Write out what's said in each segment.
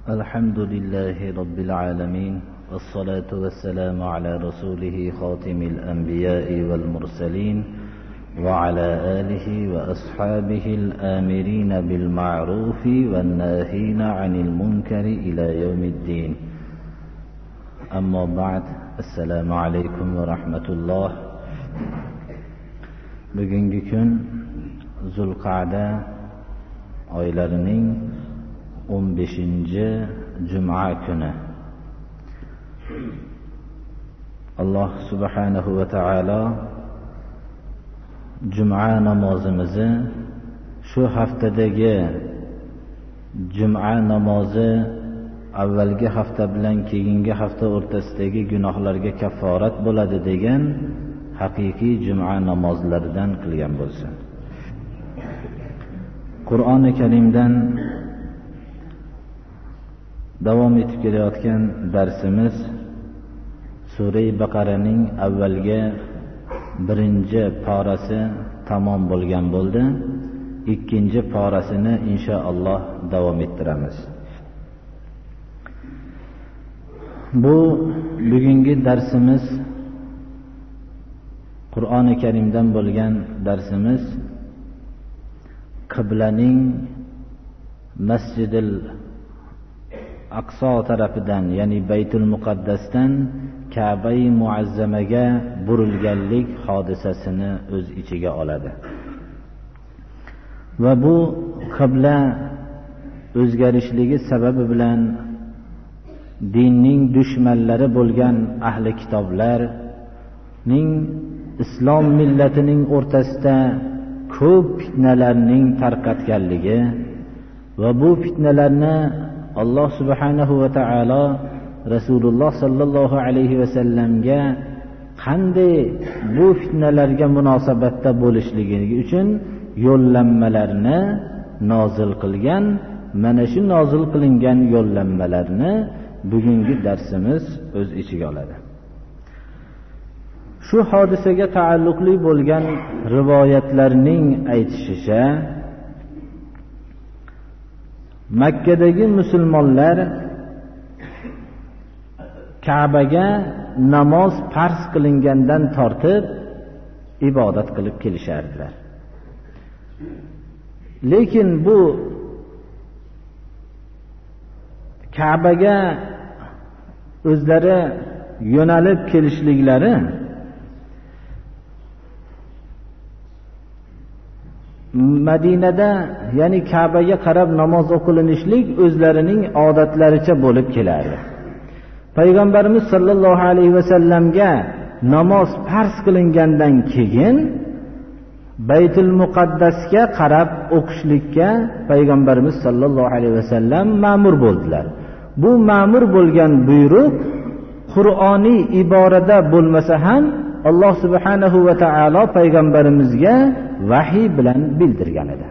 الحمد لله رب العالمين، والصلاة والسلام على رسوله خاتم الأنبياء والمرسلين، وعلى آله وأصحابه الآمرين بالمعروف والناهين عن المنكر إلى يوم الدين. أما بعد، السلام عليكم ورحمة الله. Bugungi kun Zulqa'da oylarining 15-juma kuni. Alloh subhanahu va taolo juma namozimizni shu haftadagi juma namozi avvalgi hafta bilan keyingi hafta o'rtasidagi gunohlarga kafforat bo'ladi degan haqiqiy juma namozlaridan qilgan bo'lsin. Qur'oni Karimdan davom etib kelayotgan darsimiz Sura Baqaraning avvalgi 1-parasi tamom bo'lgan bo'ldi. 2-parasini inshaalloh davom ettiramiz. Bu bugungi darsimiz Qur'oni Karimdan bo'lgan darsimiz qiblaning Masjidil Aqso tarafidan, ya'ni Baytul Muqaddasdan Ka'ba-i Muazzamaga burilganlik hodisasini o'z ichiga oladi. Va bu qibla o'zgarishligi sababi bilan dinning dushmanlari bo'lgan ahli kitoblarning islom millatining o'rtasida ko'p fitnalarning tarqatganligi va bu fitnalarni Alloh subhanahu va taolo Rasululloh sallallohu alayhi va sallamga qanday bu fitnalarga munosabatda bo'lishligi uchun yo'llanmalarni nozil qilgan. Mana shu nozil qilingan yo'llanmalarni bugungi darsimiz o'z ichiga oladi. Shu hodisaga taalluqli bo'lgan rivoyatlarning aytishicha, Makkadagi musulmonlar Ka'baga namoz farz qilingandan tortib ibodat qilib kelishardilar. Lekin bu Ka'baga o'zlari yo'nalib kelishliklari Madinada, ya'ni Ka'baga qarab namoz o'qilinishlik o'zlarining odatlaricha bo'lib kelardi. Payg'ambarimiz sollallohu alayhi va sallamga namoz farz qilingandan keyin Baytul Muqaddasga qarab o'qishlikka Payg'ambarimiz sollallohu alayhi va sallam ma'mur bo'ldilar. Bu ma'mur bo'lgan buyruq Qur'oniy iborada bo'lmasa ham Alloh subhanahu va taolo payg'ambarimizga vahiy bilan bildirgan edi.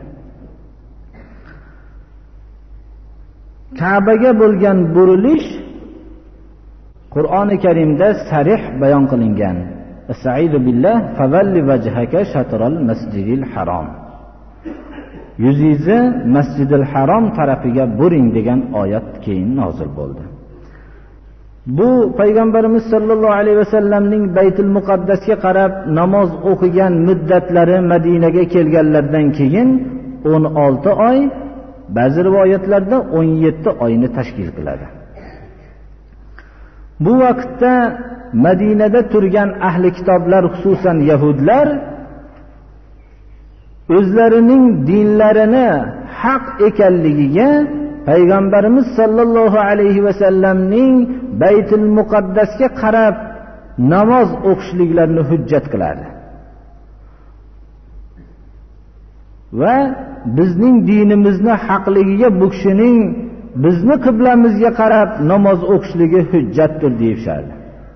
Ka'baga bo'lgan burilish Qur'oni Karimda sarih bayon qilingan. Estaizu billah favalli vajhaka shatral masjidil harom. Yuzingizni Masjidil Harom tarafiga buring degan oyat keyin nozil bo'ldi. Bu payg'ambarimiz sollallohu alayhi va sallamning Baytul Muqaddasga qarab namoz o'qigan muddatlari Madinaga kelganlardan keyin 16 oy, ba'zi rivoyatlarda 17 oyni tashkil qiladi. Bu vaqtda Madinada turgan ahli kitoblar, xususan yahudlar, o'zlarining dinlarini haq ekanligiga payg'ambarimiz sollallohu alayhi va sallamning Baytul Muqaddasga qarab namoz o'qishliklarini hujjat qiladi. Va bizning dinimizni haqligiga bu kishining bizni qiblamizga qarab namoz o'qishligi hujjatdir deyishardi.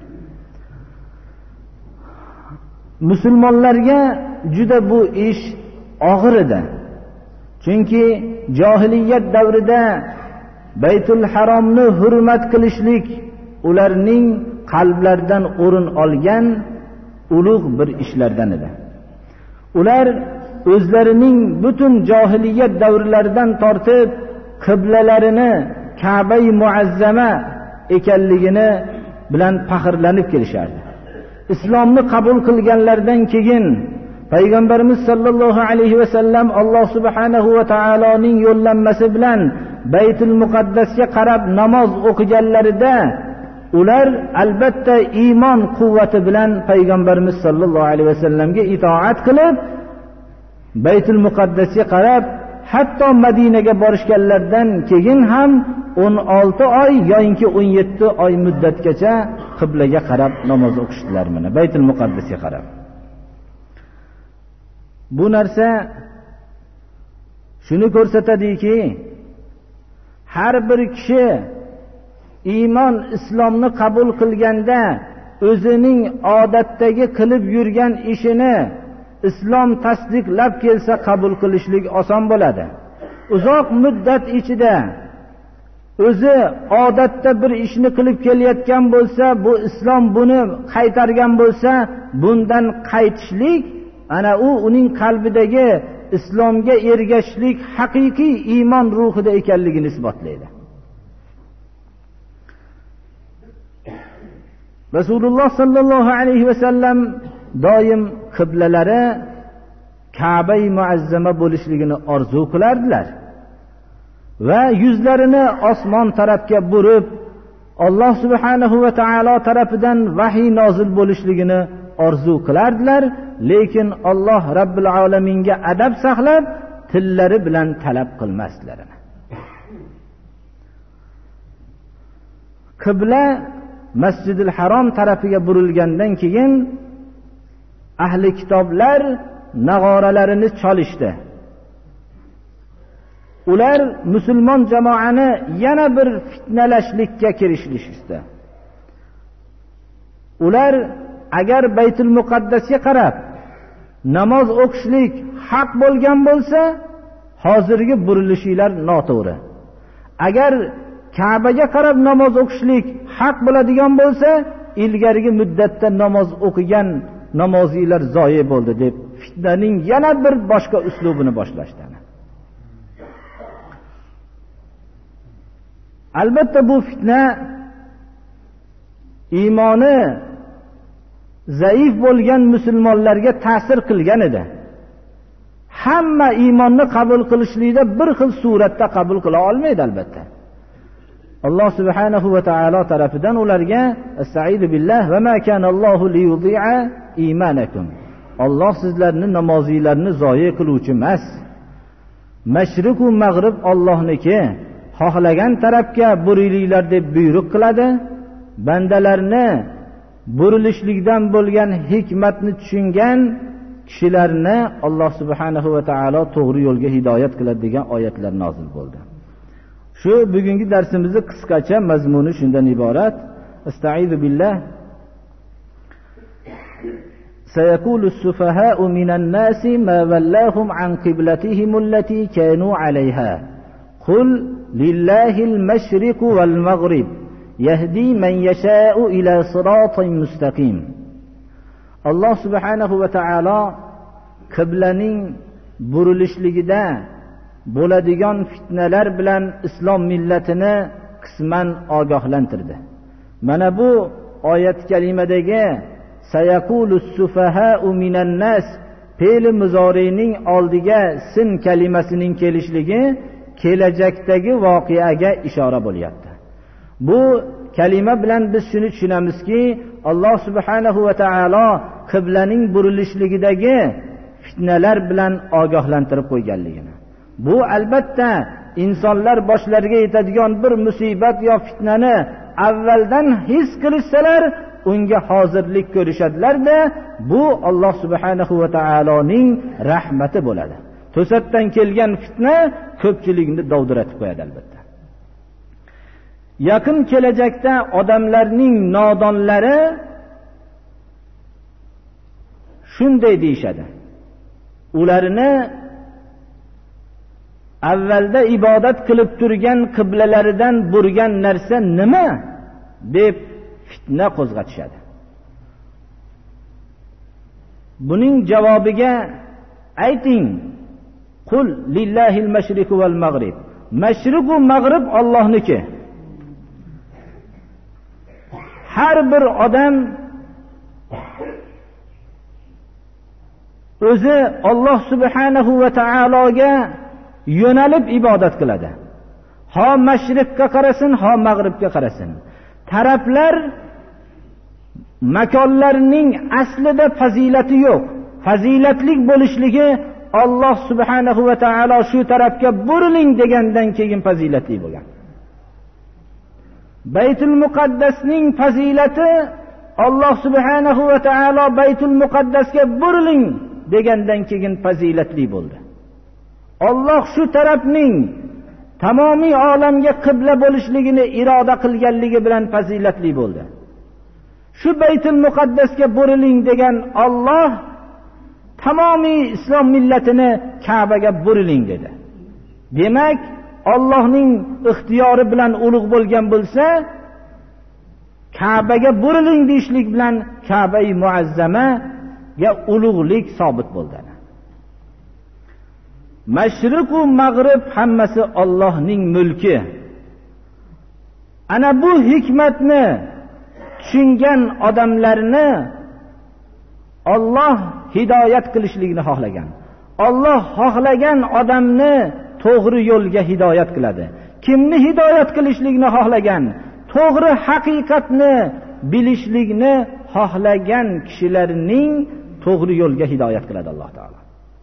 Musulmonlarga juda bu ish og'ir edi. Chunki jahiliyat davrida Baytul Haromni hurmat qilishlik ularning qalblaridan o'rin olgan ulug' bir ishlardan edi. Ular o'zlarining butun jahiliyat davrlaridan tortib qiblalarini Ka'ba-i Muazzama ekanligini bilan faxrlanib kelishardi. Islomni qabul qilganlardan keyin Payg'ambarimiz sollallohu alayhi va sallam Alloh subhanahu va taoloning yo'llanmasi bilan Baytul Muqaddasga qarab namoz o'qiganlarida ular albatta iymon quvvati bilan Payg'ambarimiz sollallohu alayhi va sallamga itoat qilib Baytul Muqaddasga qarab, hatto Madinaga borishganlardan keyin ham 16 oy yoki 17 oy muddatgacha qiblaga qarab namoz o'qishdilar mana Baytul Muqaddasga qarab. Bu narsa shuni ko'rsatadiki, har bir kishi iymon islomni qabul qilganda o'zining odatdagi qilib yurgan ishini islom tasdiqlab kelsa qabul qilishlik oson bo'ladi. Uzoq muddat ichida o'zi odatda bir ishni qilib kelayotgan bo'lsa, bu islom buni qaytargan bo'lsa, bundan qaytishlik ana uning qalbidagi islomga ergashishlik haqiqiy iymon ruhida ekanligini isbotlaydi. Rasululloh sallallohu alayhi va sallam doim qiblalari Ka'ba-i Muazzama bo'lishligini orzu qilardilar va yuzlarini osmon tarafga burib Alloh subhanahu va taolo tarafidan vahiy nozil bo'lishligini orzu qilardilar, lekin Alloh Rabbil alaminga adab saqlab tillari bilan talab qilmasdilar. Qibla Masjidil Harom tarafiga burilgandan keyin ahli kitoblar nag'oralarini chalishdi. Ular musulmon jamoani yana bir fitnalashlikka kirishishdi. Ular agar Baytul Muqaddasga qarab namoz o'qishlik haq bo'lgan bo'lsa, hozirgi burilishinglar noto'g'ri. Agar Ka'baga qarab namoz o'qishlik haq bo'ladigan bo'lsa, ilgarigi muddatda namoz o'qigan namoziylar zoyi bo'ldi deb fitnaning yana bir boshqa uslubini boshlashdi. Albatta bu fitna iymoni zaif bo'lgan musulmonlarga ta'sir qilgan edi. Hamma iymonni qabul qilishlikda bir xil suratda qabul qila olmaydi albatta. Alloh subhanahu va taolo tarafidan ularga Estaizu billah va ma kana Allohu liyudhi'a iymanakum. Alloh sizlarni namoziylarni zoyi qiluvchi emas. Mashriq va mag'rib Allohniki. Xohlagan tarafga burilinglar deb buyruq qiladi. Bandalarni burilishlikdan bo'lgan hikmatni tushungan kishilarni Alloh subhanahu va taolo to'g'ri yo'lga hidoyat qiladi degan oyatlar nozil bo'ldi. Shu bugungi darsimizning qisqacha mazmuni shundan iborat. Estaizu billah. سيقول السفهاء من الناس ما ولاهم عن قبلتهم التي كانوا عليها قل لله المشرق والمغرب يهدي من يشاء إلى صراط مستقيم. Allah subhanahu va taolo qiblaning burilishligida bo'ladigan fitnalar bilan islom millatini qisman ogohlantirdi. Mana bu oyat kalimadagi sayaqulus sufaha'u minan nas fe'li muzorining oldiga sin kalimasining kelishligi kelajakdagi voqeaga ishora bo'lyapti. Bu kalima bilan biz shuni tushunamizki, Alloh subhanahu va taolo qiblaning burilishligidagi fitnalar bilan ogohlantirib qo'yganligini. Bu albatta insonlar boshlariga yetadigan bir musibat yo fitnani avvaldan his qilishsalar, unga hozirlik ko'rishadilar-da, bu Alloh subhanahu va taoloning rahmati bo'ladi. To'satdan kelgan fitna ko'pchilikni dovdiratib qo'yadi albatta. Yaqin kelajakda odamlarning nodonlari shunday deyishadi. Ularni avvalda ibodat qilib turgan qiblalaridan burgan narsa nima deb fitna qo'zg'atishadi. Buning javobiga ayting, qul lillahil mashriq val mag'rib. Mashriq va mag'rib Allohniki. har bir odam o'zi Alloh subhanahu va taologa yo'nalib ibodat qiladi. Ha mashriqqa qarasin, ha mag'ribga qarasin. Taraflar makonlarning aslida fazilati yo'q. Fazilatlik bo'lishligi Alloh subhanahu va taolo shu tarafga buriling degandan keyin fazilatli bo'lgan. Baytul Muqaddasning fazilati Alloh subhanahu va taolo Baytul Muqaddasga buriling degandan keyin fazilatli bo'ldi. Alloh shu tarafning tamomiy olamga qibla bo'lishligini iroda qilganligi bilan fazilatli bo'ldi. Shu Baytul Muqaddasga buriling degan Alloh tamomiy islom millatini Ka'baga buriling dedi. Demak, Allohning ixtiyori bilan ulug' bo'lgan bo'lsa, Ka'baga buriling deyishlik bilan Ka'ba-i muazzamaga ulug'lik sobit bo'ldi. Mashriq va mag'rib hammasi Allohning mulki. Ana bu hikmatni tushungan odamlarni Alloh hidoyat qilishligini xohlagan. Alloh xohlagan odamni to'g'ri yo'lga hidoyat qiladi. Kimni hidoyat qilishligini xohlagan, to'g'ri haqiqatni bilishlikni xohlagan kishilarning to'g'ri yo'lga hidoyat qiladi Alloh taolo.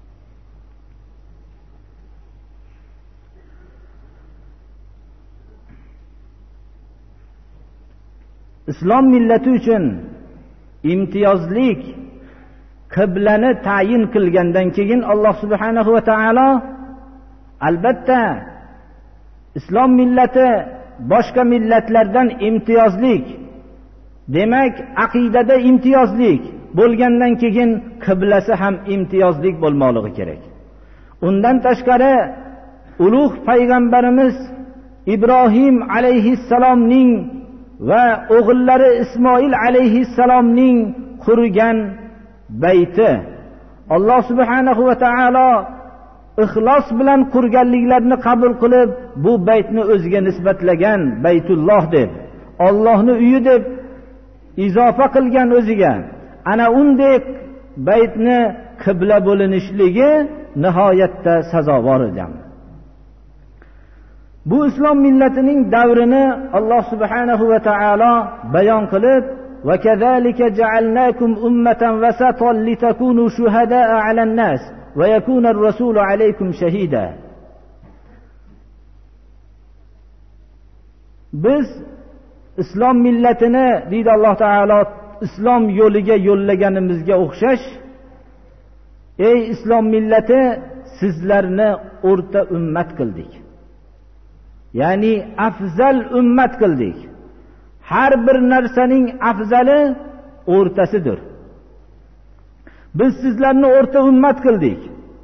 Islom millati uchun imtiyozlik qiblani tayin qilgandan keyin Alloh subhanahu va taolo albatta islom millati boshqa millatlardan imtiyozlik, demak aqidada imtiyozlik bo'lgandan keyin qiblasi ham imtiyozlik bo'lmoqligi kerak. Undan tashqari ulug' payg'ambarimiz Ibrohim alayhissalomning va o'g'illari Ismoil alayhissalomning qurgan bayti Alloh subhanahu va taolo ixlos bilan qurganliklarini qabul qilib bu baytni o'ziga nisbatlagan Baytulloh deb, Allohning uyi deb izofa qilgan o'ziga. Ana undek baytni qibla bo'linishligi nihoyatda sazovor edi. Bu islom millatining davrini Alloh subhanahu va taolo bayon qilib, va kazalika ja'alnakum ummatan wasatan litakunu shuhada'a 'alan nas va yakuna ar-rasulu 'alaykum shahida. Biz islom millatini deydi Alloh taolo islom yo'liga yo'llaganimizga o'xshash, ey islom millati, sizlarni o'rta ummat qildik. Ya'ni afzal ummat qildik. Har bir narsaning afzali o'rtasidir. Biz sizlarni o'rta ummat qildik.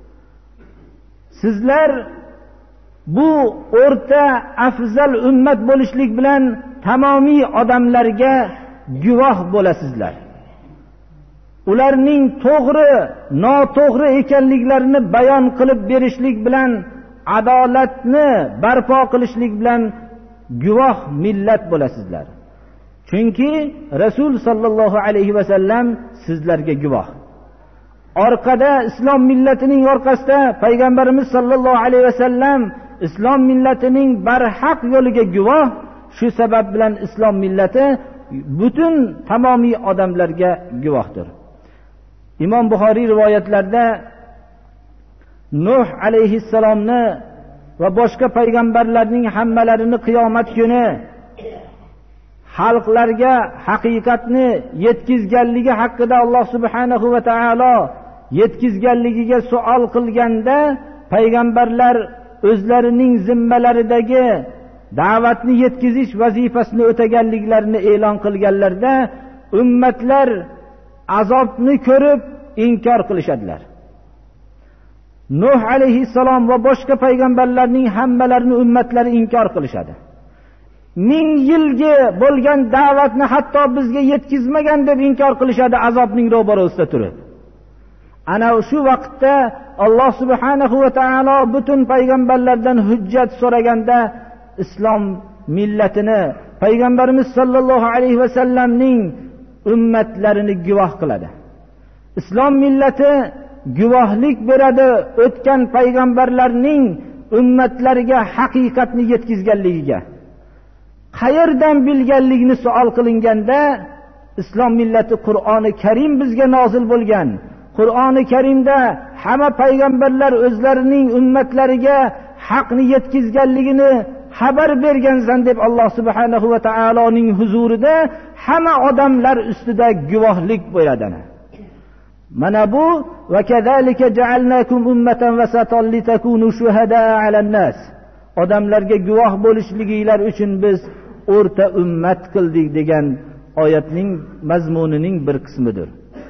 Sizlar bu o'rta afzal ummat bo'lishlik bilan tamomiy odamlarga guvoh bo'lasizlar. Ularning to'g'ri, noto'g'ri ekanliklarini bayon qilib berishlik bilan, adolatni barpo qilishlik bilan guvoh millat bo'lasizlar. Chunki Rasul sallallohu alayhi va sallam sizlarga guvoh. Orqada islom millatining orqasida payg'ambarimiz sallallohu alayhi va sallam islom millatining barhaq yo'liga guvoh. Shu sabab bilan islom millati butun tamomiy odamlarga guvohdir. Imom Buxoriy rivoyatlarida Nuh alayhissalomni va boshqa payg'ambarlarning hammalarini qiyomat kuni xalqlarga haqiqatni yetkizganligi haqida Alloh subhanahu va taolo yetkizganligiga savol qilganda, payg'ambarlar o'zlarining zimmalaridagi da'vatni yetkizish vazifasini o'taganliklarini e'lon qilganlarda, ummatlar azobni ko'rib inkor qilishadilar. Nuh alayhissalom va boshqa payg'ambarlarning hammalarini ummatlari inkor qilishadi. 1000 yilga bo'lgan da'vatni hatto bizga yetkazmagan deb inkor qilishadi azobning ro'barasida turib. Ana shu vaqtda Alloh subhanahu va taolo butun payg'ambarlardan hujjat so'raganda islom millatini payg'ambarimiz sollallohu alayhi vasallamning ummatlarini guvoh qiladi. Islom millati guvohlik beradi o'tgan payg'ambarlarning ummatlariga haqiqatni yetkazganligiga. Qayerdan bilganligini savol qilinganda, islom millati Qur'oni Karim bizga nozil bo'lgan. Qur'oni Karimda hamma payg'ambarlar o'zlarining ummatlariga haqni yetkazganligini xabar bergansan deb Alloh subhanahu va taoloning huzurida hamma odamlar ustida guvohlik beradi. Mana bu va kazalika ja'alnakum ummatan vasatan litakunu shuhadaa 'alan-nas. Odamlarga guvoh bo'lishliginglar uchun biz o'rta ummat qildik degan oyatning mazmunining bir qismidir.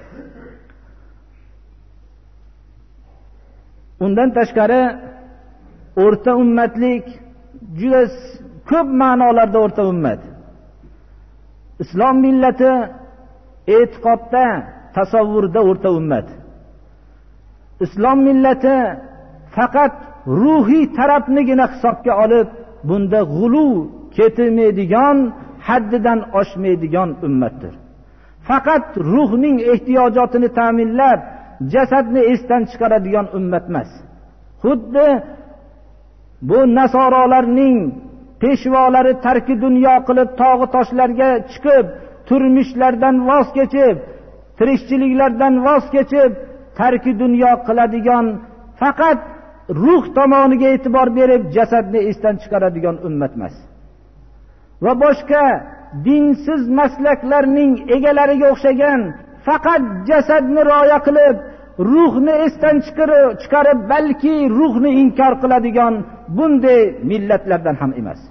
Undan tashqari o'rta ummatlik juda ko'p ma'nolarda o'rta ummat. Islom millati e'tiqodda, tasavvurda o'rta ummat. Islom millati faqat ruhiy tarafnigina hisobga olib, bunda g'ulu ketmaydigan, haddidan oshmaydigan ummatdir. Faqat ruhning ehtiyojotini ta'minlab, jasadni esdan chiqaradigan ummat emas. Xuddi bu nasorolarning peshvolari tarki dunyo qilib tog'i toshlarga chiqib, turmushlardan voz kechib, tirikchiliklardan voz kechib, tarki dunyo qiladigan, faqat ruh tomoniga e'tibor berib, jasadni esdan chiqaradigan ummat emas. Va boshqa dinsiz maslaklarning egalariga o'xshagan, faqat jasadni rioya qilib, ruhni esdan chiqarib, balki ruhni inkor qiladigan bunday millatlardan ham emas.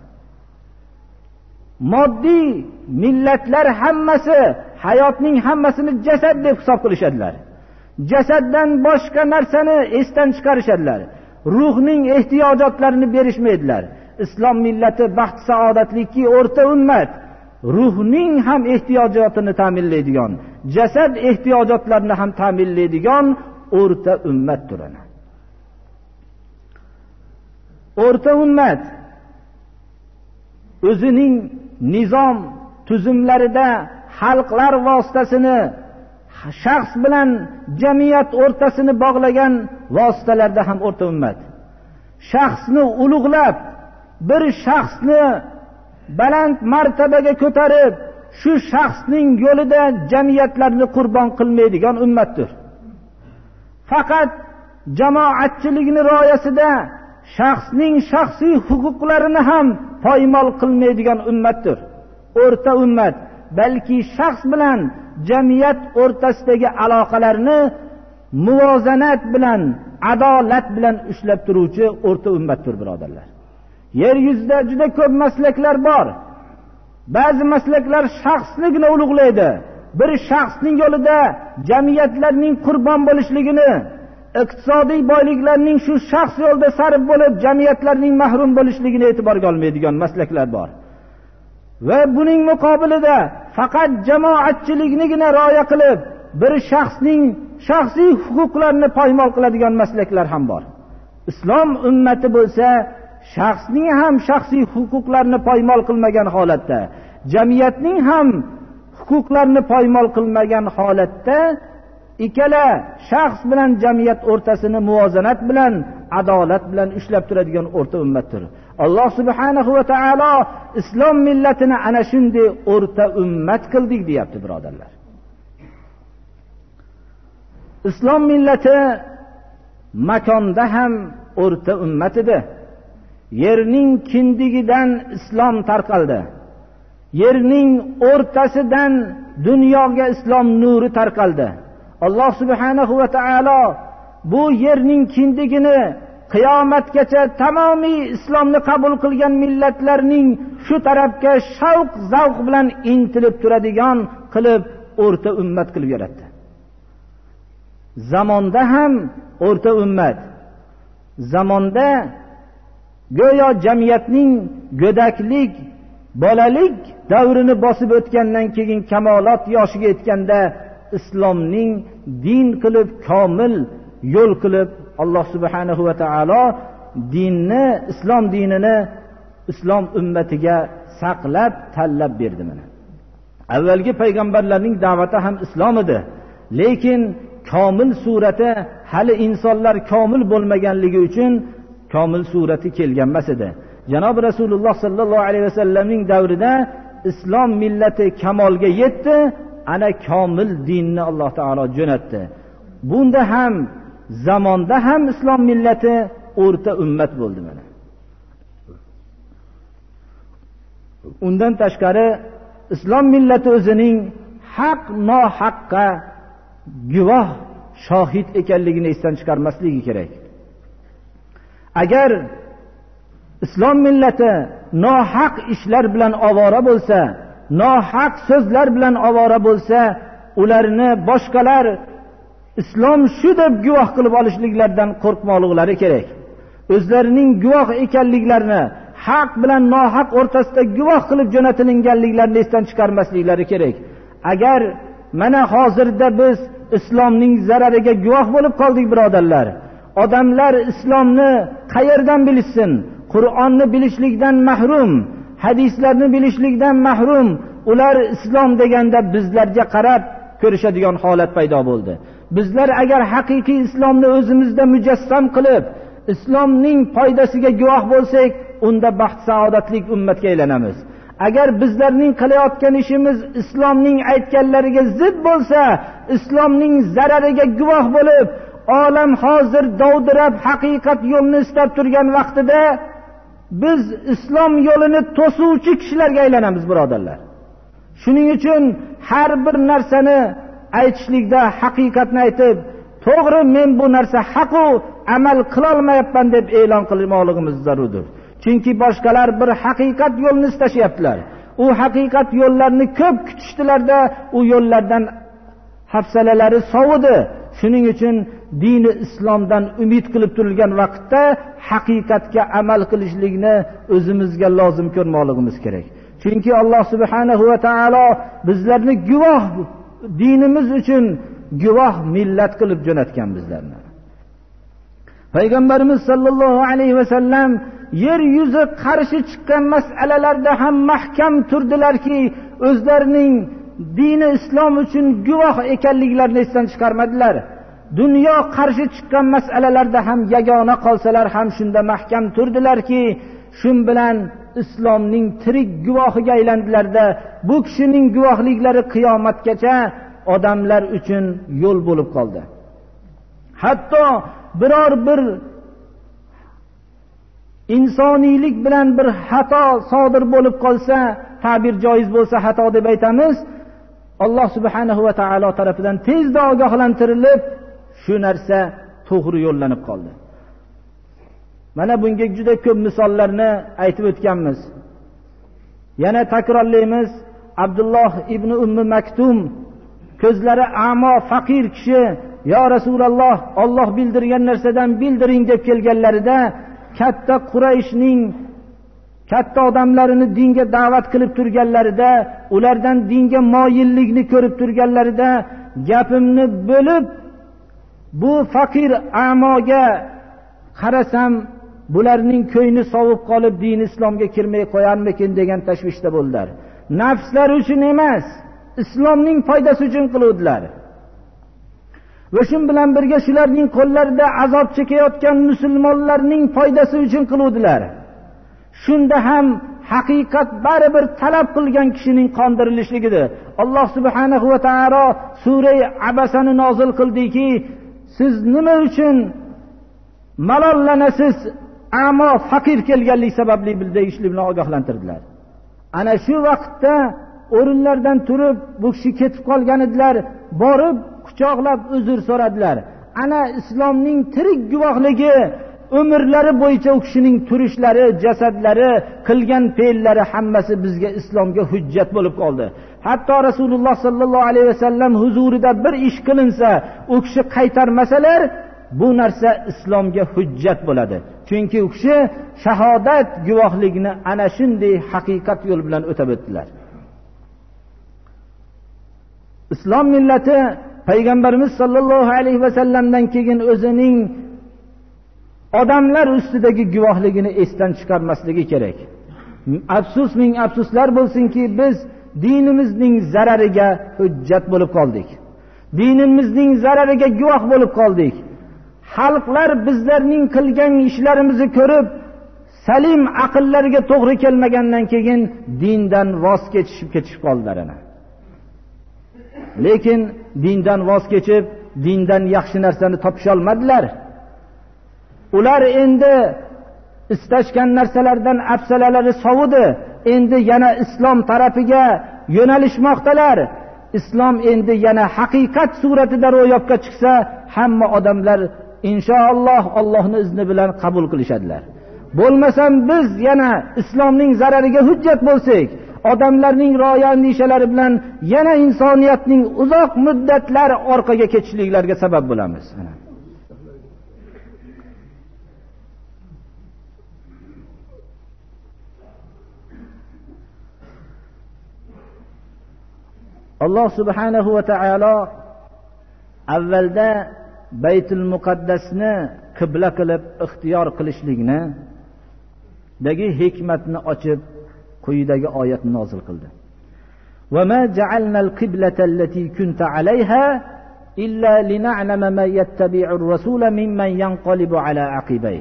Moddiy millatlar hammasi, hayotning hammasini jasad deb hisob qilishadilar. Jasaddan boshqa narsani esdan chiqarishadilar. Ruhning ehtiyojotlarini berishmaydilar. Islom millati baxt saodatlikki o'rta ummat, ruhning ham ehtiyojotini ta'minlaydigan, jasad ehtiyojotlarini ham ta'minlaydigan o'rta ummatdir. O'rta ummat o'zining nizom tuzumlarida xalqlar vositasini shaxs bilan jamiyat o'rtasini bog'lagan vositalarda ham o'rta ummat. Shaxsni ulug'lab, bir shaxsni baland martabaga ko'tarib, shu shaxsning yo'lida jamiyatlarni qurbon qilmaydigan ummatdir. Faqat jamoatchilikning rioyasida shaxsning shaxsiy huquqlarini ham poymol qilmaydigan ummatdir. O'rta ummat balki shaxs bilan jamiyat o'rtasidagi aloqalarni muvozanat bilan, adolat bilan ushlab turuvchi o'rta ummatdir, birodarlar. Yer yuzida juda ko'p maslaklar bor. Ba'zi maslaklar shaxsligini ulug'laydi. Bir shaxsning yo'lida jamiyatlarning qurbon bo'lishligini, iqtisodiy boyliklarning shu shaxs yo'lida sarf bo'lib, jamiyatlarning mahrum bo'lishligini e'tiborga olmaydigan maslaklar bor. Va buning muqobilida faqat jamoatchiliknigina rioya qilib, bir shaxsning shaxsiy huquqlarini poymol qiladigan maslaklar ham bor. Islom ummati bo'lsa, shaxsning ham shaxsiy huquqlarini poymol qilmagan holatda, jamiyatning ham huquqlarini poymol qilmagan holatda ikkala shaxs bilan jamiyat o'rtasini muvozanat bilan, adolat bilan ushlab turadigan o'rta ummatdir. Alloh subhanahu va taolo islom millatini ana shunday o'rta ummat qildik deyapti, birodarlar. Islom millati makonda ham o'rta ummat edi. Yerning kindigidan islom tarqaldi. Yerning o'rtasidan dunyoga islom nuri tarqaldi. Alloh subhanahu va taolo bu yerning kindigini qiyomatgacha tamomiy islomni qabul qilgan millatlarning shu tarafga shavq zavq bilan intilib turadigan qilib o'rta ummat qilib yaratdi. Zamonda ham o'rta ummat. Zamonda go'yo jamiyatning go'daklik, bolalik davrini bosib o'tgandan keyin kamolot yoshiga yetganda islomning din qilib, komil yo'l qilib Alloh subhanahu va taolo dinni, islom dinini islom ummatiga saqlab tanlab berdi. Mana avvalgi payg'ambarlarning da'vati ham islom edi, lekin komil surati hali insonlar komil bo'lmaganligi uchun komil surati kelgan emas edi. Janob Rasululloh sallallohu alayhi vasallamning davrida islom millati kamolga yetdi, ana komil dinni Alloh taolo jo'natdi. Bunda ham zamonda ham islom millati o'rta ummat bo'ldi. Mana undan tashqari islom millati o'zining haq nohaqqa guvoh shohid ekanligini esdan chiqarmasligi kerak. Agar islom millati nohaq ishlar bilan ovora bo'lsa, nohaq so'zlar bilan ovora bo'lsa, ularni boshqalar islom shu deb guvoh qilib olishliklaridan qo'rqmoqliklari kerak. O'zlarining guvoh ekanliklarini, haq bilan nohaq o'rtasida guvoh qilib jo'natilinganliklarini esdan chiqarmasliklari kerak. Agar mana hozirda biz islomning zarariga guvoh bo'lib qoldik, birodarlar. Odamlar islomni qayerdan bilishsin? Qur'onni bilishlikdan mahrum, hadislarni bilishlikdan mahrum. Ular islom deganda bizlarga qarab ko'rishadigan holat paydo bo'ldi. Bizlar agar haqiqiy islomni o'zimizda mujassam qilib, islomning foydasiga guvoh bo'lsak, unda baxt saodatlik ummatga aylanamiz. Agar bizlarning qilayotgan ishimiz islomning aytganlariga zid bo'lsa, islomning zarariga guvoh bo'lib, olam hozir dovdirab haqiqat yo'lini istab turgan vaqtida biz islom yo'lini to'suvchi kishilarga aylanamiz, birodarlar. Shuning uchun har bir narsani aytishlikda haqiqatni aytib, to'g'ri men bu narsa haqu amal qila olmayapman deb e'lon qilmoqligimiz zarurdir. Chunki boshqalar bir haqiqat yo'lini istashyaptilar. U haqiqat yo'llarini ko'p kutishdilarda, u yo'llardan hafsalalari sovidi. Shuning uchun dini islomdan umid qilib turilgan vaqtda haqiqatga amal qilishlikni o'zimizga lozim ko'rmoqligimiz kerak. Chunki Alloh subhanahu va taolo bizlarni guvoh, dinimiz uchun guvoh millat qilib jo'natgan bizlarni. Payg'ambarimiz sallallohu alayhi va sallam yer yuzi qarshi chiqqan masalalarda ham mahkam turdilarki, o'zlarining dini islom uchun guvoh ekanliklarini esdan chiqarmadilar. Dunyo qarshi chiqqan masalalarda ham yagona qolsalar ham shunda mahkam turdilarki, shun bilan islomning tirik guvohiga aylandilarda, bu kishining guvohliklari qiyomatgacha odamlar uchun yo'l bo'lib qoldi. Hatto biror bir insoniylik bilan bir xato sodir bo'lib qolsa, ta'bir joiz bo'lsa xato deb aytamiz, Alloh subhanahu va taolo tarafidan tezda ogohlantirilib, shu narsa to'g'ri yo'llanib qoldi. Mana bunga juda ko'p misollarni aytib o'tganmiz. Yana takrorlaymiz. Abdulloh ibn Ummi Maktum, ko'zlari a'mo faqir kishi, "Ya Rasululloh, Alloh bildirgan narsadan bildiring" deb kelganlarida, katta Qurayshning katta odamlarini dinga da'vat qilib turganlarida, ulardan dinga moyillikni ko'rib turganlarida, gapimni bo'lib, bu faqir a'moga qarasam, bularning ko'yni sovib qolib din islomga kirmay qo'yarmikin degan tashvishda bo'ldilar. Nafslari uchun emas, islomning foydasi uchun qiluvdilar. Va shu bilan birga shularning qo'llarida azob chekayotgan musulmonlarning foydasi uchun qiluvdilar. Shunda ham haqiqat baribir talab qilgan kishining qondirilishligidir. Alloh subhanahu va taolo sura Abasani nozil qildiki, siz nima uchun malollanasiz, ammo faqir kelganlik sababli bildirishlik bilan ogohlantirdilar. Ana shu vaqtda o'rinlardan turib bu kishi ketib qolgan edilar, borib quchoqlab uzr so'radilar. Ana islomning tirik guvohligi, umrlari bo'yicha u kishining turishlari, jasadlari, qilgan fe'llari hammasi bizga islomga hujjat bo'lib qoldi. Hatto Rasululloh sallallohu alayhi vasallam huzurida bir ish qilinsa, u kishi qaytarmasalar, bu narsa islomga hujjat bo'ladi. Chunki u kishi shahodat guvohligini ana shunday haqiqat yo'l bilan o'tab o'tdilar. Islom millati payg'ambarimiz sallallohu alayhi vasallamdan keyin o'zining odamlar ustidagi guvohligini esdan chiqarmasligi kerak. afsus ming afsuslar bo'lsinki, biz dinimizning zarariga hujjat bo'lib qoldik. Dinimizning zarariga guvoh bo'lib qoldik. Xalqlar bizlarning qilgan ishlarimizni ko'rib, salim aqllariga to'g'ri kelmagandan keyin dindan voz kechib qoldilar ana. Lekin dindan voz kechib, dindan yaxshi narsani topisha olmadilar. Ular endi istashgan narsalardan afsalalari sovudi. Endi yana islom tarafiga yo'nalishmoqdalar. Islom endi yana haqiqat suratida ro'yobga chiqsa, hamma odamlar inshaalloh Allohning izni bilan qabul qilishadilar. Bo'lmasam biz yana islomning zarariga hujjat bo'lsak, odamlarning ro'yi andishalari bilan yana insoniyatning uzoq muddatlar orqaga ketishliklariga sabab bo'lamiz. Alloh subhanahu va taolo avvalda Baytul Muqaddasni qibla qilib ixtiyor qilishlikni dagi hikmatni ochib quyidagi oyatni nozil qildi. Va ma ja'alnal qiblata allati kunta 'alayha illa lin'alama man yattabi'ur rasula mimman yanqalibu 'ala aqibayhi.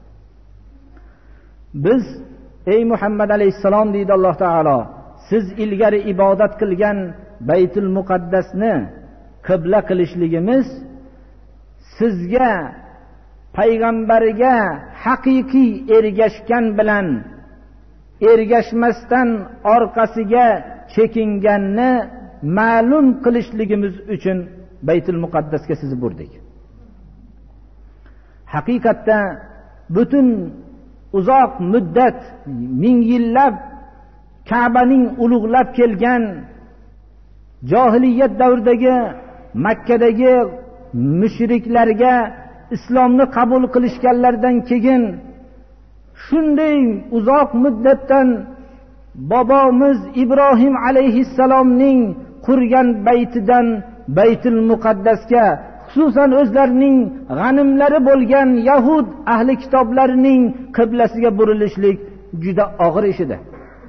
Biz ey Muhammad alayhisalom deydi Alloh taolo, siz ilgari ibodat qilgan Baytul Muqaddasni qibla qilishligimiz sizga payg'ambariga haqiqiy ergashgan bilan ergashmasdan orqasiga chekinganni ma'lum qilishligimiz uchun Baytul Muqaddasga sizni burdik. Haqiqatda butun uzoq muddat ming yillab Ka'baning ulug'lab kelgan jahiliyat davridagi Makkadagi mushriklarga islomni qabul qilishganlardan keyin shunday uzoq muddatdan bobomiz Ibrohim alayhissalomning qurgan baytidan Baytul Muqaddasga, xususan o'zlarining g'animlari bo'lgan Yahud ahli kitoblarining qiblasiga burilishlik juda og'ir ish edi.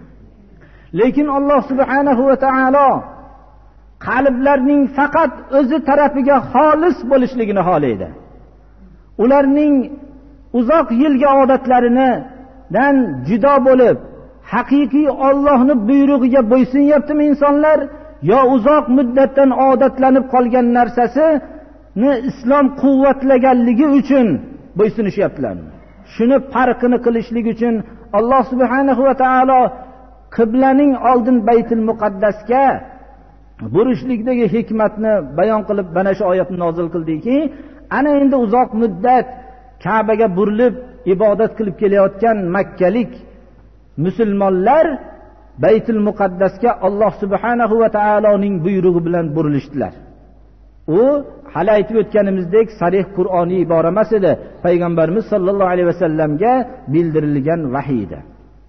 Lekin Alloh subhanahu va taolo qalblarning faqat o'zi tarafiga xolis bo'lishligini xohlaydi. Ularning uzoq yilga odatlaridan judo bo'lib, haqiqiy Allohning buyrug'iga bo'ysunyaptimi insonlar, yo uzoq muddatdan odatlanib qolgan narsasini islom quvvatlaganligi uchun bo'ysunishyaptilarmi? Shuni farqini qilishlik uchun Alloh subhanahu va taolo qiblaning oldin Baytul Muqaddasga burishlikdagi hikmatni bayon qilib mana shu oyatni nozil qildiki, ana endi uzoq muddat Ka'baga burilib ibodat qilib kelayotgan makkalik musulmonlar Baytul Muqaddasga Alloh subhanahu va taoloning buyrug'i bilan burilishdilar. U hali aytib o'tganimizdek sarih Qur'oniy ibora emas edi, payg'ambarimiz sollallohu alayhi vasallamga bildirilgan vahiy edi.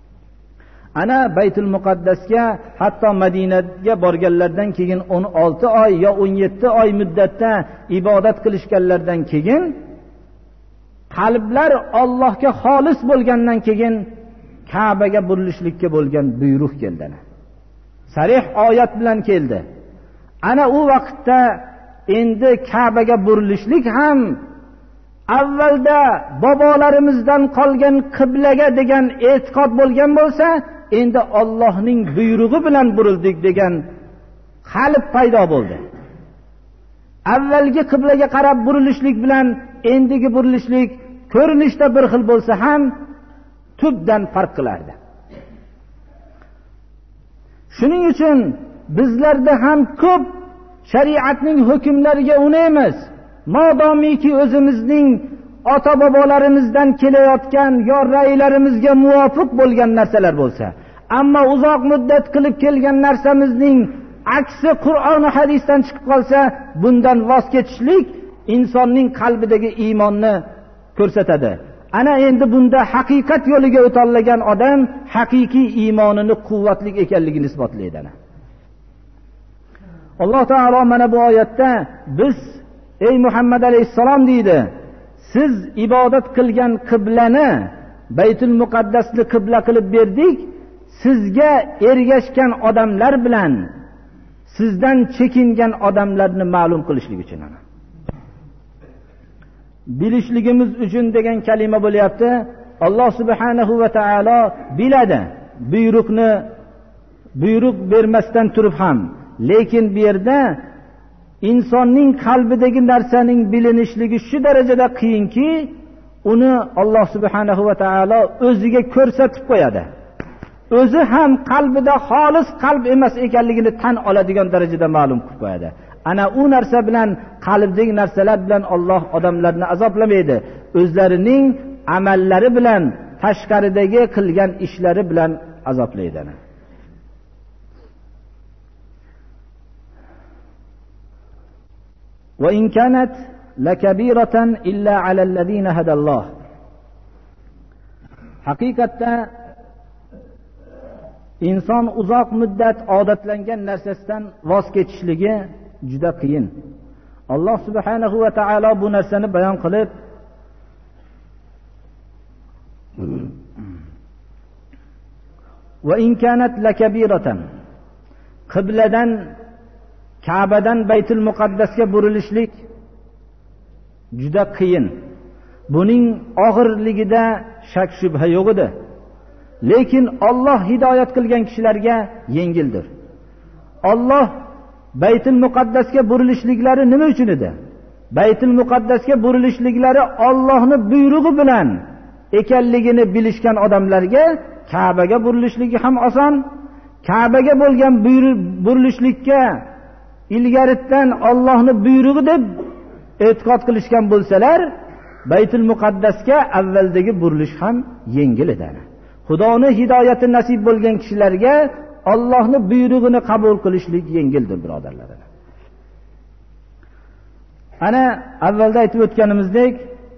Ana Baytul Muqaddasga hatto Madinaga borganlardan keyin 16 oy yo 17 oy muddatda ibodat qilishganlardan keyin qalblar Allohga xolis bo'lgandan keyin Ka'baga burilishlikka bo'lgan buyruq keldi. Sarih oyat bilan keldi. Ana u vaqtda endi Ka'baga burilishlik ham avvalda bobolarimizdan qolgan qiblaga degan e'tiqod bo'lgan bo'lsa, endi Allohning buyrug'i bilan burildik degan qalb paydo bo'ldi. Avvalgi qiblaga qarab burilishlik bilan endigi burilishlik ko'rinishda bir xil bo'lsa ham tubdan farq qilardi. Shuning uchun bizlarda ham ko'p shariatning hukmlariga unaymiz. Modomiki o'zimizning ota-bobolarimizdan kelayotgan yo ra'ylarimizga muvofiq bo'lgan narsalar bo'lsa, ammo uzoq muddat qilib kelgan narsamizning aksi Qur'on va hadisdan chiqib qolsa, bundan voz kechishlik insonning qalbidagi iymonni ko'rsatadi. Ana endi bunda haqiqat yo'liga o'tolgan odam haqiqiy iymonini quvvatli ekanligini isbotlaydi. Alloh taolo mana bu oyatda biz ey Muhammad alayhissalom deydi, siz ibodat qilgan qiblani Baytul Muqaddasni qibla qilib berdik, sizga ergashgan odamlar bilan sizdan chekingan odamlarni ma'lum qilishlik uchun, bilishligimiz uchun degan kalima bo'lyapti. Alloh subhanahu va taolo biladi, buyruq bermasdan turib ham. Lekin bu yerda insonning qalbidagi narsaning bilinishligi shu darajada qiyinki, uni Alloh subhanahu va taolo o'ziga ko'rsatib qo'yadi. O'zi ham qalbida xolis qalb emas ekanligini tan oladigan darajada ma'lum qilib qo'yadi. Ana u narsa bilan, qalbdagi narsalar bilan Alloh odamlarni azoblamaydi. O'zlarining amallari bilan, tashqaridagi qilgan ishlari bilan azoblaydi. Va in kanat lakabiratan illa ala alladhina hadalloh. Haqiqatda inson uzoq muddat odatlangan narsasidan voz kechishligi juda qiyin. Alloh subhanahu va taolo bu narsani bayon qilib, va in kanat lakabiratan, qibladan, Ka'badan Baytul Muqaddasga burilishlik juda qiyin. Buning og'irligida shak shubha yo'q edi. Lekin Alloh hidoyat qilgan kishilarga yengildir. Alloh Baytul Muqaddasga burilishliklari nima uchun edi? Baytul Muqaddasga burilishliklari Allohning buyrug'i bilan ekanligini bilishgan odamlarga Ka'baga burilishligi ham oson. Ka'baga bo'lgan burilishlikka ilgaridan Allohning buyrug'i deb e'tiqod qilishgan bo'lsalar, Baytul Muqaddasga avvaldagi burilish ham yengil edi. Xudoning hidoyati nasib bo'lgan kishilarga Allohning buyrug'ini qabul qilishlik yengildir, birodarlar. Ana avvalda aytib o'tganimizdek,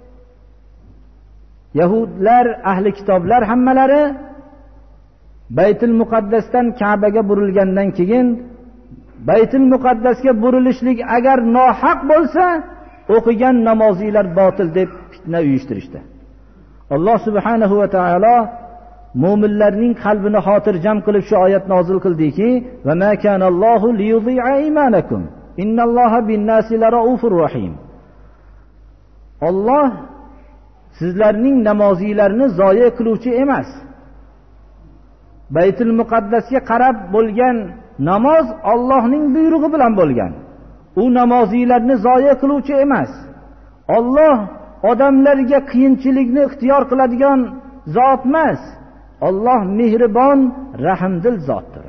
Yahudlar, ahli kitoblar hammalari Baytul Muqaddasdan Ka'baga burilgandan keyin Baytul Muqaddasga burilishlik agar nohaq bo'lsa, o'qigan namoziylar botil deb fitna uyushtirishdi. Alloh subhanahu va taolo mu'minlarning qalbini xotirjam qilib shu oyat nozil qildiki, va ma kana Allohu liyudhi'a imanakum innalloha bin-nasi laraufur rahim. Alloh sizlarning namoziylarni zoya qiluvchi emas. Baytul Muqaddasga qarab bo'lgan namoz Allohning buyrug'i bilan bo'lgan. U namoziylarni zoya qiluvchi emas. Alloh odamlarga qiyinchilikni ixtiyor qiladigan zot emas. Alloh mehribon, rahmdil zotdir.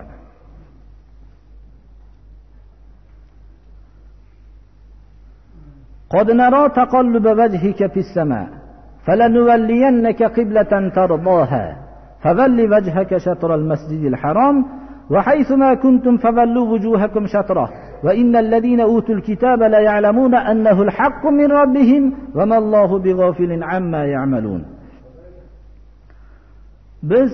Qad nara taqalluba wajhika fis-sama' falanuwalliyannaka qiblatan tardaha favalli wajhaka shatral masjidil haram wa haythuma kuntum fawallu wujuhakum shatrah wa innal ladina utul kitaba la ya'lamuna annahu al-haqqu min rabbihim wa ma Allahu bighafilin amma ya'malun. Biz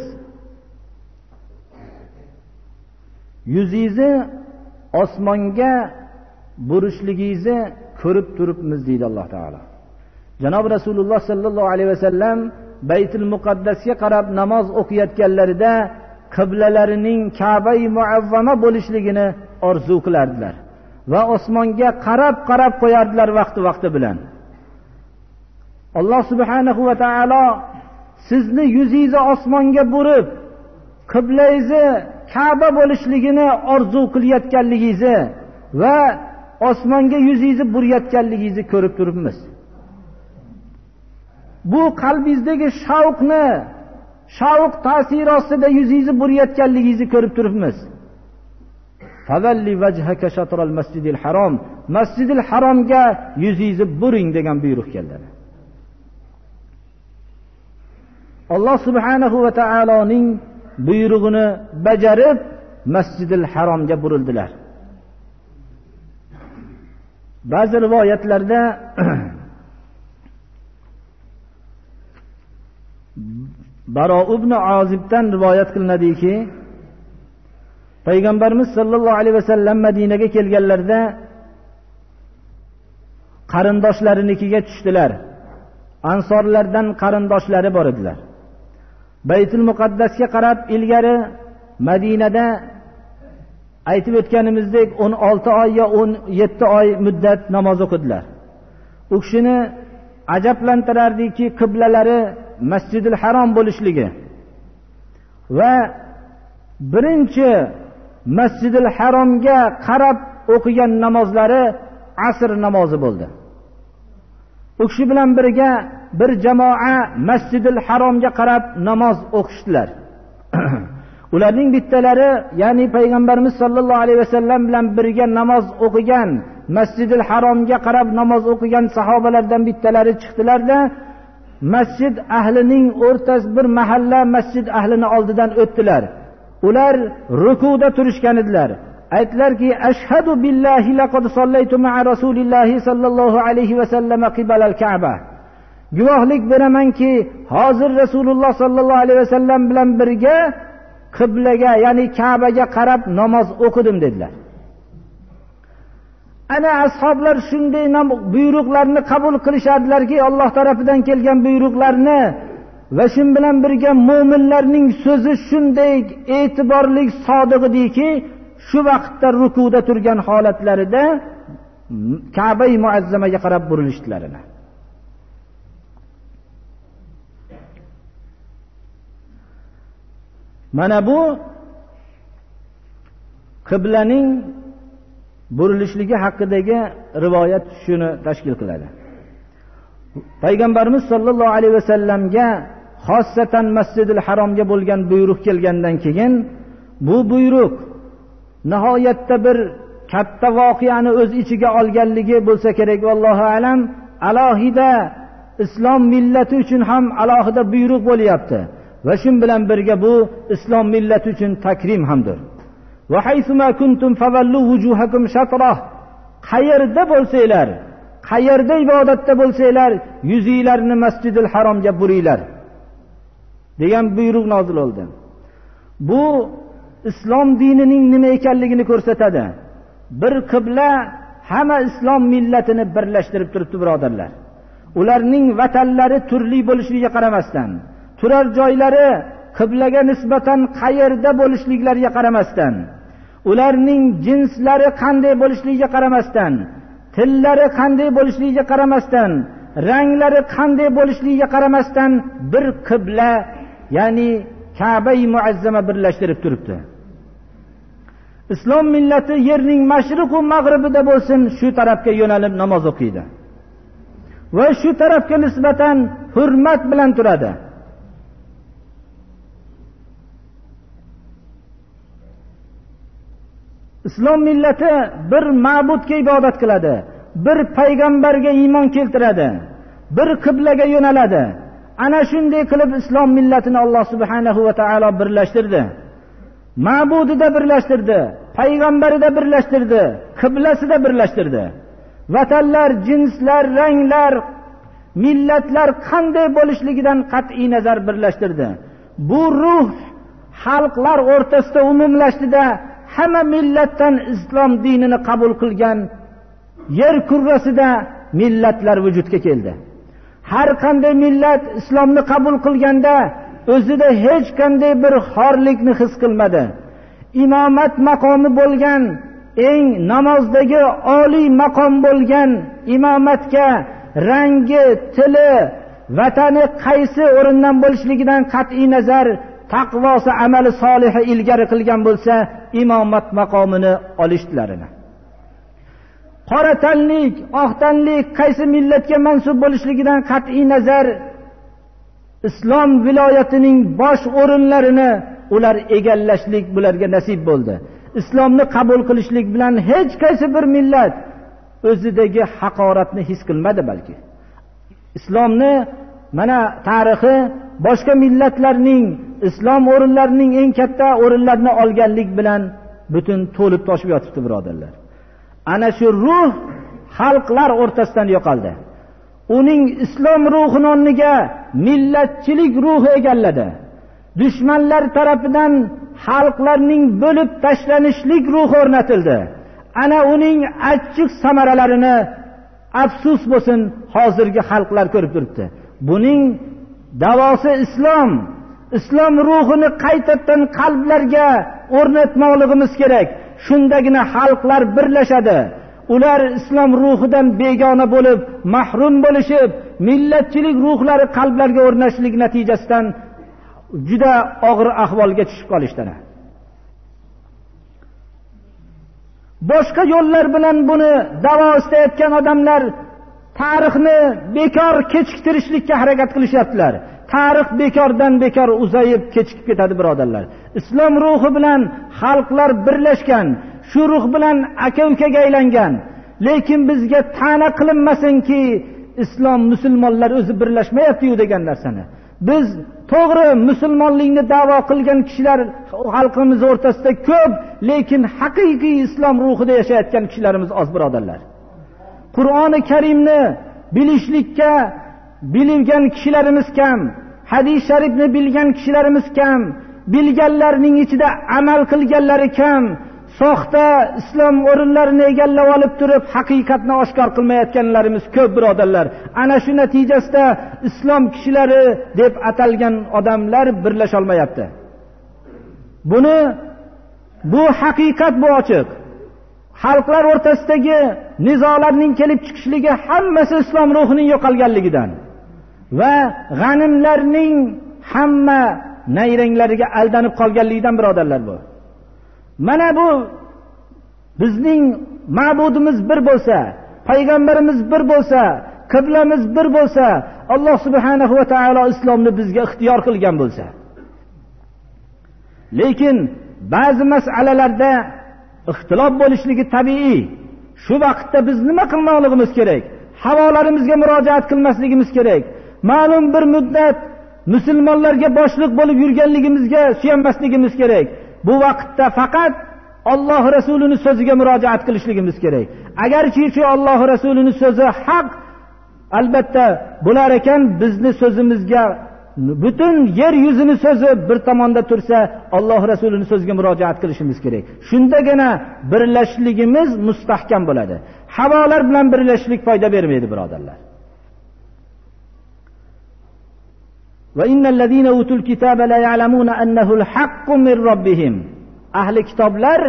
yuzingizni osmonga burishligingizni ko'rib turibmiz deydi Alloh taolo. Janob Rasululloh sallallohu alayhi vasallam Baytul Muqaddasga qarab namoz o'qiyotganlarida qiblalarining Ka'ba-i Muavvama bo'lishligini orzu qilardilar va osmonga qarab qo'yardilar vaqti bilan. Alloh subhanahu va taolo sizni yuzingizni osmonga burib, qiblangizni Ka'ba bo'lishligini orzu qilayotganligingizni va osmonga yuzingizni burayotganligingizni ko'rib turibmiz. Bu qalbingizdagi shavq ta'siri ostida yuzingizni burayotganligingizni ko'rib turibmiz. Favalli wajhaka shatral masjidil harom, Masjidil Haromga yuzingizni buring degan buyruq keldi. Alloh subhanahu va taoloning buyrug'ini bajarib Masjidil Haromga burildilar. Ba'zi rivoyatlarda Baro ibn Azibdan rivoyat qilinadiki, Payg'ambarimiz sollallohu alayhi vasallam Madinaga kelganlarida qarindoshlariga tushdilar. Ansorlardan qarindoshlari bor edilar. Baytul Muqaddasga qarab ilgari Madinada aytib o'tganimizdek 16 oy yo 17 oy muddat namoz o'qidilar. U kishini ajablantirardiki, qiblalari Masjidil Harom bo'lishligi va birinchi Masjidil Haromga qarab o'qigan namozlari asr namozi bo'ldi. U kishi bilan birga bir jamoa Masjidil Haromga qarab namoz o'qishdilar. Ularning bittalari, ya'ni payg'ambarimiz sollallohu alayhi vasallam bilan birga namoz o'qigan, Masjidil Haromga qarab namoz o'qigan sahobalardan bittalari chiqdilarda, masjid ahlining o'rtasi bir mahalla masjid ahlini oldidan o'tdilar. Ular rukuda turishgan edilar. Aytdilarki, ashhadu billahi laqad sallaytu ma'a rasulillahi sallallohu alayhi vasallam qibalal Ka'ba. Guvohlik beramanki, hozir Rasululloh sallallohu alayhi vasallam bilan birga qiblaga, ya'ni Ka'baga qarab namoz o'qidim dedilar. Ana ashoblar shunday buyruqlarni qabul qilishadilarki, Alloh tarafidan kelgan buyruqlarni va shu bilan birga mu'minlarning so'zi shunday e'tiborli, sodiq ediki, shu vaqtda rukuda turgan holatlarida Ka'ba-i muazzamaga qarab burilishdilar. Mana bu qiblaning burilishligi haqidagi rivoyat shuni tashkil qiladi. Payg'ambarimiz sollallohu alayhi vasallamga xossatan Masjidil Haromga bo'lgan buyruq kelgandan keyin bu buyruq nihoyatda bir katta voqeani o'z ichiga olganligi bo'lsa kerak, vallohu alam. Alohida islom millati uchun ham alohida buyruq bo'lyapti va shu bilan birga bu islom millati uchun takrim hamdir. Va haysuma kuntum favallu wujuhakum shatrah. Qayerda bo'lsanglar, qayerda ibodatda bo'lsanglar, yuzinglarni Masjidil Haromga buringlar degan buyruq nozil bo'ldi. Bu islom dinining nima ekanligini ko'rsatadi. Bir qibla hamma islom millatini birlashtirib turibdi, birodarlar. Ularning vatanlari turli bo'lishligiga qaramasdan, turar joylari qiblaga nisbatan qayerda bo'lishliklariga qaramasdan, ularning jinslari qanday bo'lishligiga qaramasdan, tillari qanday bo'lishligiga qaramasdan, ranglari qanday bo'lishligiga qaramasdan bir qibla, ya'ni Ka'ba-i muazzama birlashtirib turibdi. Islom millati yerning mashriq va mag'ribida bo'lsin, shu tarafga yo'nalib namoz o'qiydi va shu tarafga nisbatan hurmat bilan turadi. Islom millati bir ma'budga ibodat qiladi, bir payg'ambarga iymon keltiradi, bir qiblaga yo'naladi. Ana shunday qilib islom millatini Alloh subhanahu va taolo birlashtirdi. Ma'budida birlashtirdi, payg'ambarida birlashtirdi, qiblasida birlashtirdi. Vatanlar, jinslar, ranglar, millatlar qanday bo'lishligidan qat'iy nazar birlashtirdi. Bu ruh xalqlar o'rtasida umumlashdida hamma millatdan islom dinini qabul qilgan yer kurrasida millatlar vujudga keldi. Har qanday millat islomni qabul qilganda o'zida hech qanday bir xorlikni his qilmadi. Imomat maqomi bo'lgan, eng namozdagi oliy maqom bo'lgan imomatga rangi, tili, vatani qaysi o'rindan bo'lishligidan qat'iy nazar taqvosi, amali solihi ilgari qilgan bo'lsa, imomat maqomini olishdilarini. Qora tanlik, oq tanlik qaysi millatga mansub bo'lishligidan qat'iy nazar islom viloyatining bosh o'rinlarini ular egallashlik bularga nasib bo'ldi. Islomni qabul qilishlik bilan hech qaysi bir millat o'zidagi haqoratni his qilmadi, balki islomni mana tarixi boshqa millatlarning islom o'rinlarining eng katta o'rinlarini olganlik bilan butun to'lib toshib yotibdi, birodarlar. Ana shu ruh xalqlar o'rtasidan yo'qoldi. Uning islom ruhini o'rniga millatchilik ruhi egalladi. Dushmanlar tarafidan xalqlarning bo'lib tashlanishlik ruhi o'rnatildi. Ana uning achchiq samaralarini afsus bo'lsin hozirgi xalqlar ko'rib turibdi. Buning davosi islom islom ruhini qaytadan qalblarga o'rnatmoqligimiz kerak. Shundagina xalqlar birlashadi. Ular islom ruhidan begona bo'lib, mahrum bo'lishib, millatchilik ruhlari qalblarga o'rnashlik natijasidan juda og'ir ahvolga tushib qolishdi. Boshqa yo'llar bilan buni davo istayotgan odamlar tarixni bekor kechiktirishlikka harakat qilishyaptilar. Tarix bekordan bekor uzayib kechikib ketadi, birodarlar. Islom ruhi bilan xalqlar birlashgan, shu ruh bilan aka-ukaga aylangan. Lekin bizga ta'na qilinmasinki, islom musulmonlar o'zi birlashmayapti-yu degan narsani. Biz to'g'ri musulmonlikni da'vo qilgan kishilar xalqimiz o'rtasida ko'p, lekin haqiqiy islom ruhida yashayotgan kishilarimiz oz, birodarlar. Qur'oni Karimni bilishlikka bilgan kishilarimiz kam, hadis sharifni bilgan kishilarimiz kam, bilganlarning ichida amal qilganlari kam, soxta islom o'rinlarini egallab olib turib haqiqatni oshkor qilmayotganlarimiz ko'p, birodarlar. Ana shu natijasida islom kishilari deb atalgan odamlar birlasha olmayapti. Bu haqiqat, bu ochiq. Xalqlar o'rtasidagi nizolarning kelib chiqishligi hammasi islom ruhining yo'qolganligidan va g'animlarning hamma nayranglariga aldanib qolganligidan, birodarlar. Bu mana bu bizning ma'budimiz bir bo'lsa, payg'ambarimiz bir bo'lsa, qiblamiz bir bo'lsa, Alloh subhanahu va taolo islomni bizga ixtiyor qilgan bo'lsa. Lekin ba'zi masalalarda ixtilof bo'lishligi tabiiy. Shu vaqtda biz nima qilmoqligimiz kerak? Havolarimizga murojaat qilmasligimiz kerak. Ma'lum bir muddat musulmonlarga boshliq bo'lib yurganligimizga suyanmasligimiz kerak. Bu vaqtda faqat Alloh Rasulining so'ziga murojaat qilishligimiz kerak. Agarchi shu Alloh Rasulining so'zi haq, albatta bular ekan, bizni so'zimizga butun yer yuzini so'zi bir tomonda tursa, Alloh Rasulining so'ziga murojaat qilishimiz kerak. Shundagina birlashligimiz mustahkam bo'ladi. Havolar bilan birlashlik foyda bermaydi, birodarlar. Va innal ladina utul kitaba la ya'lamuna annahu al-haqqu min rabbihim. Ahli kitoblar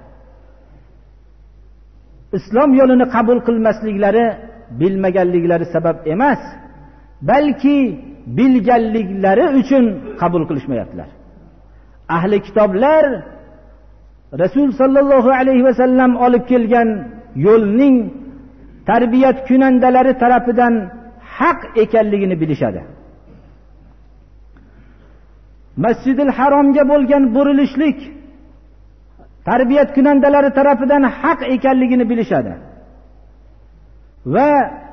islom yo'lini qabul qilmasliklari bilmaganliklari sabab emas, balki bilganliklari uchun qabul qilishmayaptilar. Ahli kitoblar Rasul sallallohu alayhi va sallam olib kelgan yo'lning tarbiyat kunandalari tarafidan haq ekanligini bilishadi. Masjidil Haromga bo'lgan burilishlik tarbiyat kunandalari tarafidan haq ekanligini bilishadi. Va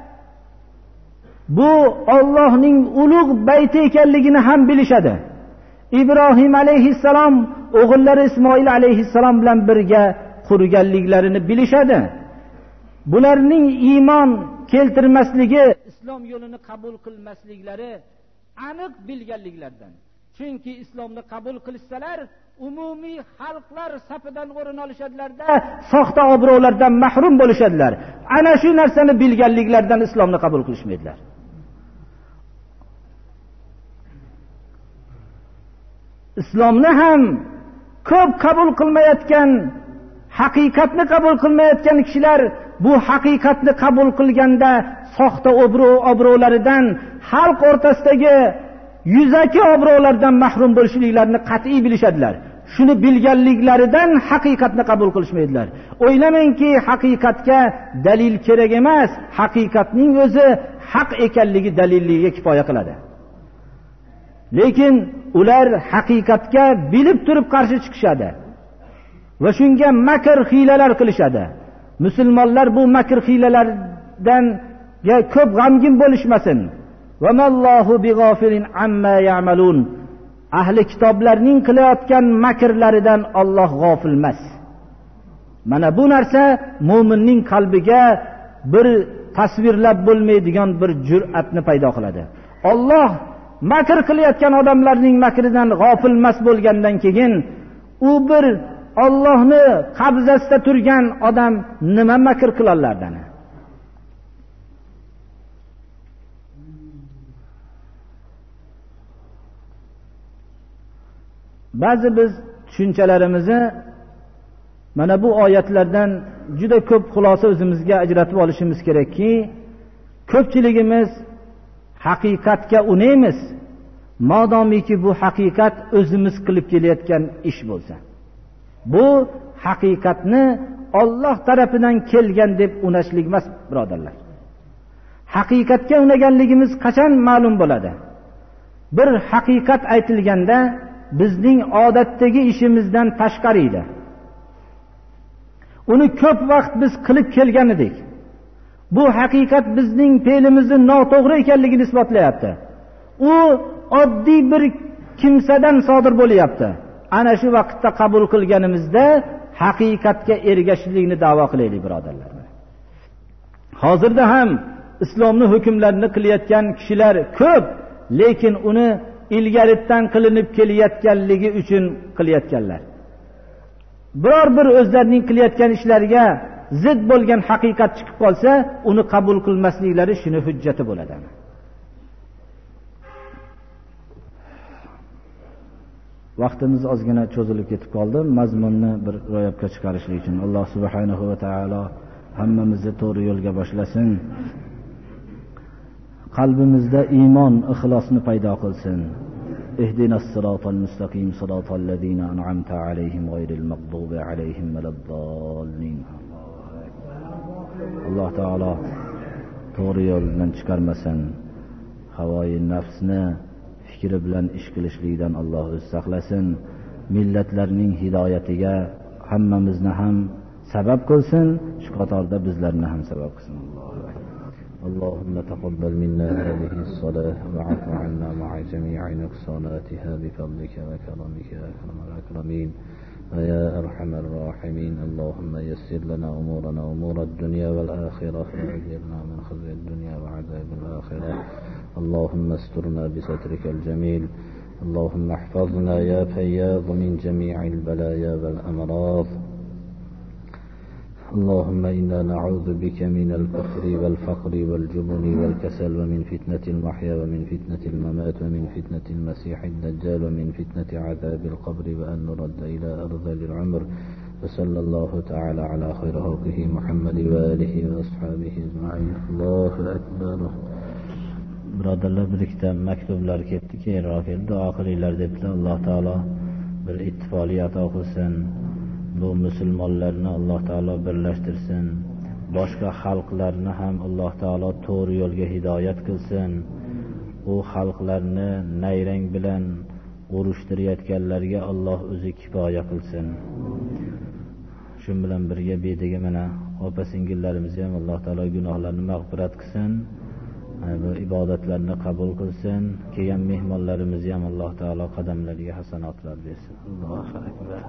bu Allohning ulug' bayti ekanligini ham bilishadi. Ibrohim alayhissalom o'g'illari Ismoil alayhissalom bilan birga qurganliklarini bilishadi. Bularning iymon keltirmasligi, islom yo'lini qabul qilmasliklari aniq bilganliklardan. Chunki islomni qabul qilsalar, umumiy xalqlar safidan o'rin olishadilar-da, soxta obro'lardan mahrum bo'lishadilar. Ana shu narsani bilganliklardan islomni qabul qilishmaydilar. Islomni ham ko'p qabul qilmayotgan, haqiqatni qabul qilmayotgan kishilar bu haqiqatni qabul qilganda soxta obro'laridan, xalq o'rtasidagi yuzaki obro'lardan mahrum bo'lishliklarini qat'iy bilishadilar. Shuni bilganliklaridan haqiqatni qabul qilishmaydilar. O'ylamangki, haqiqatga dalil kerak emas, haqiqatning o'zi haq ekanligi dalilligiga kifoya qiladi. Lekin ular haqiqatga bilib turib qarshi chiqishadi va shunga makr hiylalar qilishadi. Musulmonlar bu makr hiylalardan ko'p g'amgin bo'lishmasin. Va mallohu bighafilin amma ya'malun. Ahli kitoblarning qilayotgan makrlaridan Alloh g'ofil emas. Mana bu narsa mu'minning qalbiga bir tasvirlab bo'lmaydigan bir jur'atni paydo qiladi. Alloh makr qilayotgan odamlarning makridan g'ofil emas bo'lgandan keyin u bir Allohni qabzasida turgan odam nima makr qila olardan? ba'zi biz tushunchalarimizni mana bu oyatlardan juda ko'p xulosa o'zimizga ajratib olishimiz kerakki, ko'pchiligimiz haqiqatga unaymiz, modomiki bu haqiqat o'zimiz qilib kelayotgan ish bo'lsa. Bu haqiqatni Alloh tarafidan kelgan deb unashlik emas, birodarlar. Haqiqatga unaganligimiz qachon ma'lum bo'ladi? Bir haqiqat aytilganda bizning odatdagi ishimizdan tashqari edi. Uni ko'p vaqt biz qilib kelgan edik. Bu haqiqat bizning fe'limizni noto'g'ri ekanligini isbotlayapti. U oddiy bir kimsadan sodir bo'lyapti. Ana shu vaqtda qabul qilganimizda haqiqatga ergashishlikni da'vo qilaylik, birodarlar. Hozirda ham islomning hukmlarini qilayotgan kishilar ko'p, lekin uni ilgaridan qilinib kelayotganligi uchun qilayotganlar. Biror bir o'zlarining qilayotgan ishlariga zid bo'lgan haqiqat chiqib qolsa, uni qabul qilmasliklari shuni hujjati bo'ladi. Vaqtimiz ozgina cho'zilib ketib qoldi. Mazmunni bir ro'yobga chiqarishlik uchun Alloh subhanahu va taolo hammamizni to'g'ri yo'lga boshlasin. Qalbimizda iymon, ixlosni paydo qilsin. Ihdinas siratal mustaqim, siratal ladzina an'amta alayhim ghayril maghdubi alayhim valaddallin. Alloh taolo to'g'ri yo'ldan chiqarmasin. Havoyi nafsni fikri bilan ish qilishlikdan Alloh o'zi saqlasin. Millatlarning hidoyatiga hammamizni ham sabab qilsin, shu qatorda bizlarni ham sabab qilsin. اللهم تقبل منا هذه الصلاة وعف عنا مع جميع نقصاناتها بفضلك وكرمك يا أكرم الأكرمين ويا أرحم الراحمين. اللهم يسر لنا أمورنا أمور الدنيا والآخرة وأجرنا من خزي الدنيا وعذاب الآخرة. اللهم استرنا بسترك الجميل. اللهم احفظنا يا فياض من جميع البلايا والأمراض. اللهم إنا نعوذ بك من الكفر والفقر والجبن والكسل ومن فتنة المحيا ومن فتنة الممات ومن فتنة المسيح الدجال ومن فتنة عذاب القبر وأن نرد إلى أرذل العمر. وصلى الله تعالى على خير خلقه محمد وآله وأصحابه أجمعين. الله أكبر. birodarlar, bir ikkita maktublar ketdi, keyinroq keldi. Duo qilinglar dedilar. Alloh taolo bir ittifoqlik ato qilsin. Bu musulmonlarni Alloh taolo birlashtirsin. Boshqa xalqlarni ham Alloh taolo to'g'ri yo'lga hidoyat qilsin. U xalqlarni nayrang bilan urushtirayotganlarga Alloh o'zi kifoya qilsin. Shu bilan birga bediga mana opa singillarimizni ham Alloh taolo gunohlarini mag'firat qilsin. Bu ibodatlarni qabul qilsin. Kelgan mehmonlarimizni ham Alloh taolo qadamlariga hasanotlar bersin. Allohu akbar.